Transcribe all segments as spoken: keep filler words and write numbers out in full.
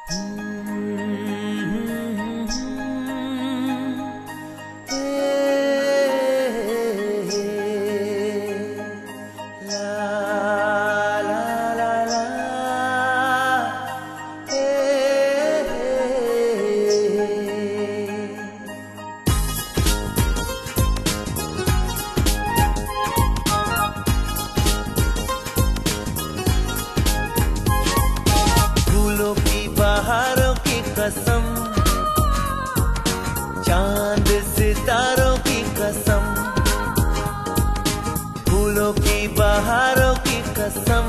बहारों की कसम, चांद सितारों की कसम, फूलों की बहारों की कसम,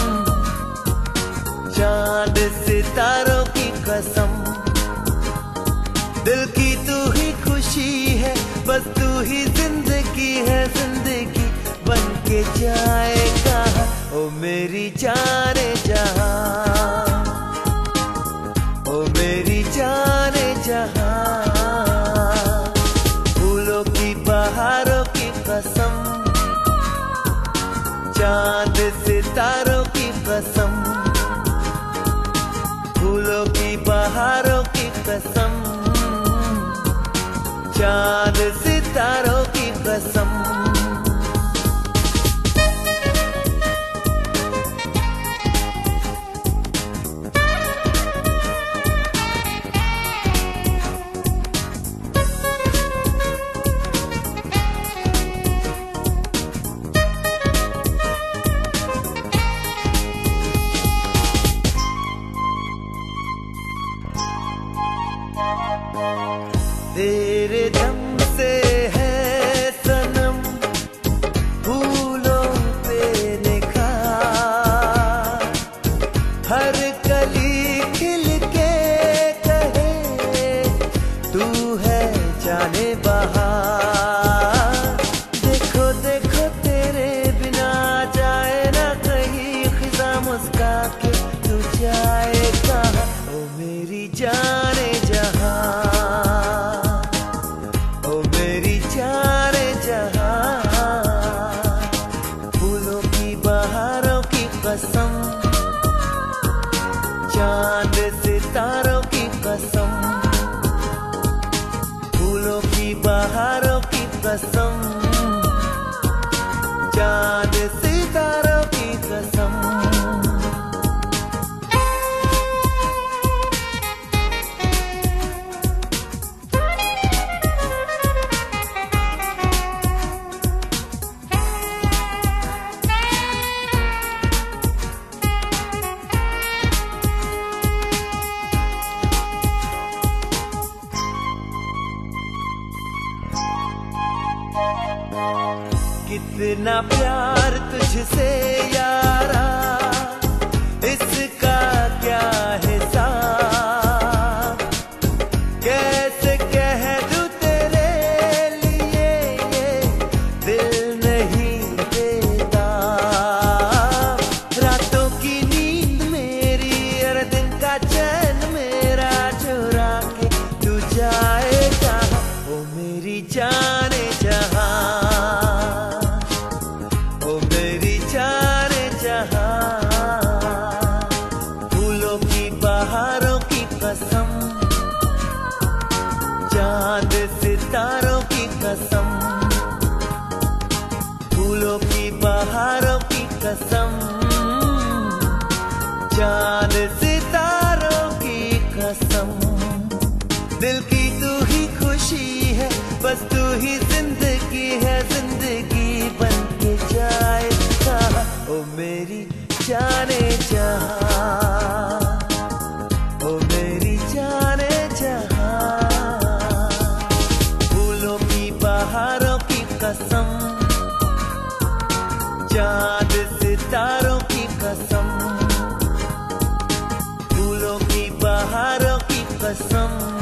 चांद सितारों की कसम। दिल की तू ही खुशी है, बस तू ही जिंदगी है, जिंदगी बन के जाए कहाँ ओ मेरी जाने जहां, ओ मेरी जाने जहां। फूलों की बहारों की कसम, चांद सितारों की कसम, फूलों की बहारों की कसम, चांद सितारों की कसम। तेरे दम से है सनम फूलों पे निखार, हर कली खिल के कहे तू है जाने बहार। देखो देखो तेरे बिना जाए ना कहीं खिजा, मुस्का के तू जाए कहाँ ओ मेरी जाने जहां, कसम, चांद सितारों की कसम, फूलों की बहारों की कसम, चांद सितारों की कसम। कितना प्यार तुझसे यारा, इसका क्या हिसाब, कैसे कह दूं तेरे लिए ये दिल नहीं देता। रातों की नींद मेरी और दिन का चैन मेरा चुरा के तू जाए कहाँ ओ मेरी जाने जहां, कसम, चांद सितारों की कसम, फूलों की बहारों की कसम, चांद सितारों की कसम। दिल की तू ही खुशी है, बस तू ही जिंदगी है, जिंदगी बन के जाए कहाँ ओ मेरी जाने जहां, ओ मेरी जाने जहां। फूलों की बहारों की कसम, चांद सितारों की कसम, फूलों की बहारों की कसम,